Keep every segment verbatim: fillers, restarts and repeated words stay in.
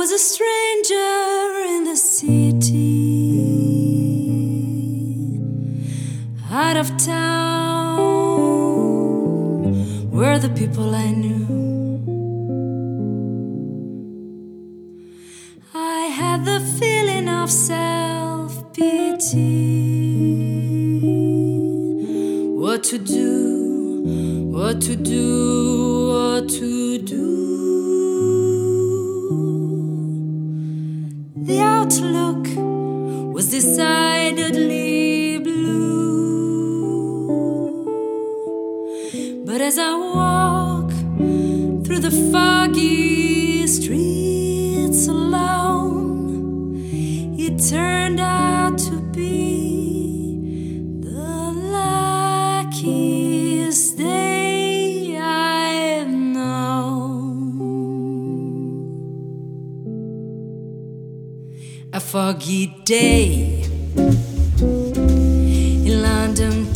was a stranger in the city, out of town, were the people I knew. I had the feeling of self-pity. What to do, what to do, what to do. The outlook was decidedly blue, but as I walk through the foggy streets alone, it turned out to be the luckiest day I've known. A foggy day in London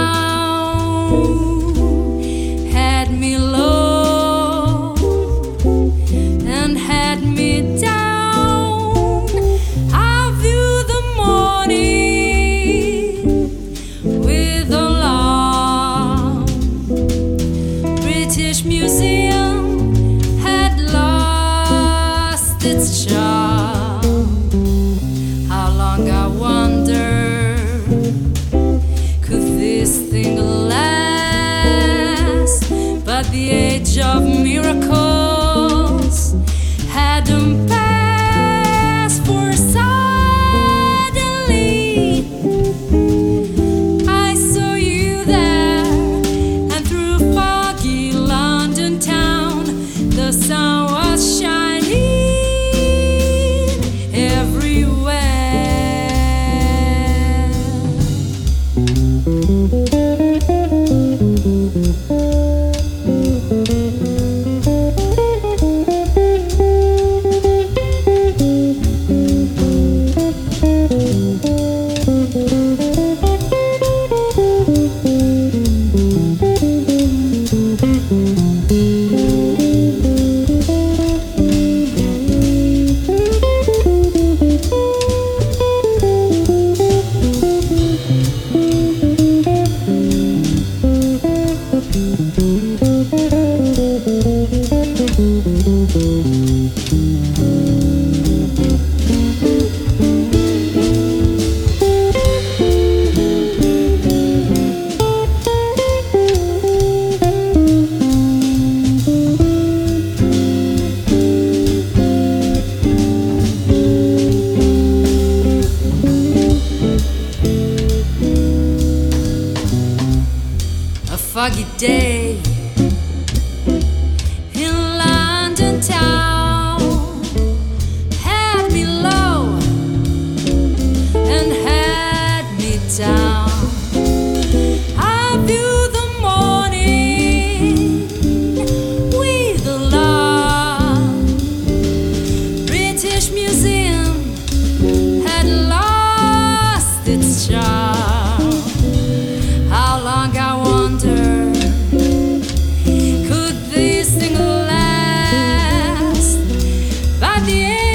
town had me low and had me down. I view the morning with alarm. British Museum had lost its charm. I wonder, could this thing last? But the age of miracles hadn't passed, for suddenly I saw you there, and through foggy London town the sun was shining everywhere. A foggy day in London town had me low and had me down. I view the morning with alarm. British Museum had lost its charm. How long I wonder, could this thing last? By the end